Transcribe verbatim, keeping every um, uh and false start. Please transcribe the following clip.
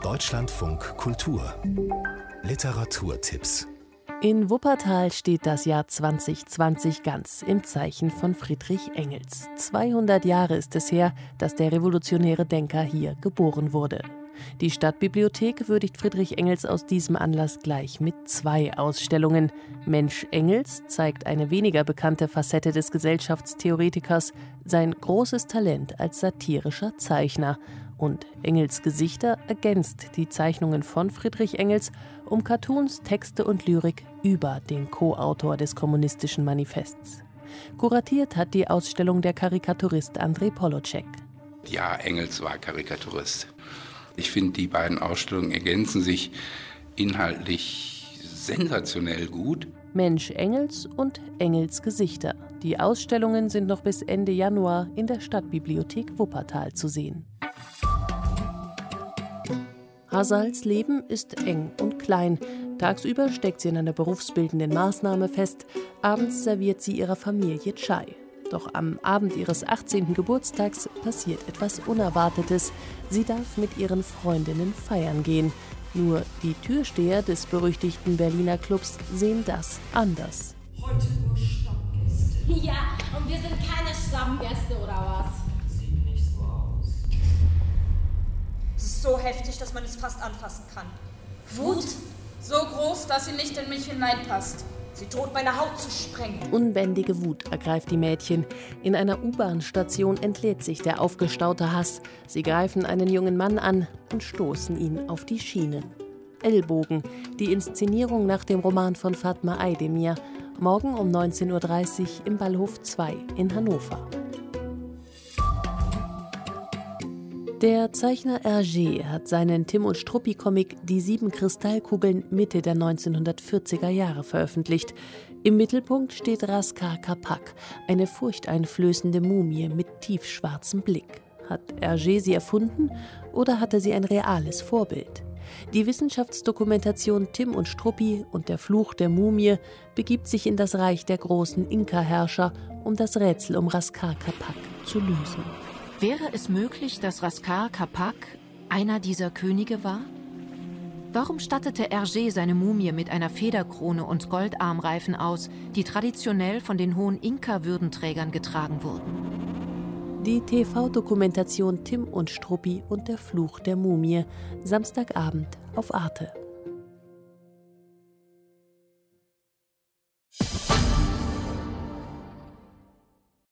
Deutschlandfunk Kultur Literaturtipps. In Wuppertal steht das Jahr zwanzig zwanzig ganz im Zeichen von Friedrich Engels. zweihundert Jahre ist es her, dass der revolutionäre Denker hier geboren wurde. Die Stadtbibliothek würdigt Friedrich Engels aus diesem Anlass gleich mit zwei Ausstellungen. Mensch Engels zeigt eine weniger bekannte Facette des Gesellschaftstheoretikers, sein großes Talent als satirischer Zeichner. Und Engels Gesichter ergänzt die Zeichnungen von Friedrich Engels um Cartoons, Texte und Lyrik über den Co-Autor des Kommunistischen Manifests. Kuratiert hat die Ausstellung der Karikaturist Andrei Polocek. Ja, Engels war Karikaturist. Ich finde, die beiden Ausstellungen ergänzen sich inhaltlich sensationell gut. Mensch Engels und Engels Gesichter. Die Ausstellungen sind noch bis Ende Januar in der Stadtbibliothek Wuppertal zu sehen. Hasals Leben ist eng und klein. Tagsüber steckt sie in einer berufsbildenden Maßnahme fest, abends serviert sie ihrer Familie Chai. Doch am Abend ihres achtzehnten Geburtstags passiert etwas Unerwartetes. Sie darf mit ihren Freundinnen feiern gehen. Nur die Türsteher des berüchtigten Berliner Clubs sehen das anders. Heute nur Stammgäste. Ja, und wir sind keine Stammgäste, oder was? Sieht nicht so aus. Es ist so heftig, dass man es fast anfassen kann. Wut? So groß, dass sie nicht in mich hineinpasst. Sie droht, meine Haut zu sprengen. Unbändige Wut ergreift die Mädchen. In einer U-Bahn-Station entlädt sich der aufgestaute Hass. Sie greifen einen jungen Mann an und stoßen ihn auf die Schienen. Ellbogen, die Inszenierung nach dem Roman von Fatma Aydemir. Morgen um neunzehn Uhr dreißig im Ballhof zwei in Hannover. Der Zeichner Hergé hat seinen Tim und Struppi-Comic Die sieben Kristallkugeln Mitte der neunzehnhundertvierziger Jahre veröffentlicht. Im Mittelpunkt steht Raskar Kapak, eine furchteinflößende Mumie mit tiefschwarzem Blick. Hat Hergé sie erfunden oder hatte sie ein reales Vorbild? Die Wissenschaftsdokumentation Tim und Struppi und der Fluch der Mumie begibt sich in das Reich der großen Inka-Herrscher, um das Rätsel um Raskar Kapak zu lösen. Wäre es möglich, dass Raskar Kapak einer dieser Könige war? Warum stattete Hergé seine Mumie mit einer Federkrone und Goldarmreifen aus, die traditionell von den hohen Inka-Würdenträgern getragen wurden? Die T V-Dokumentation Tim und Struppi und der Fluch der Mumie, Samstagabend auf Arte.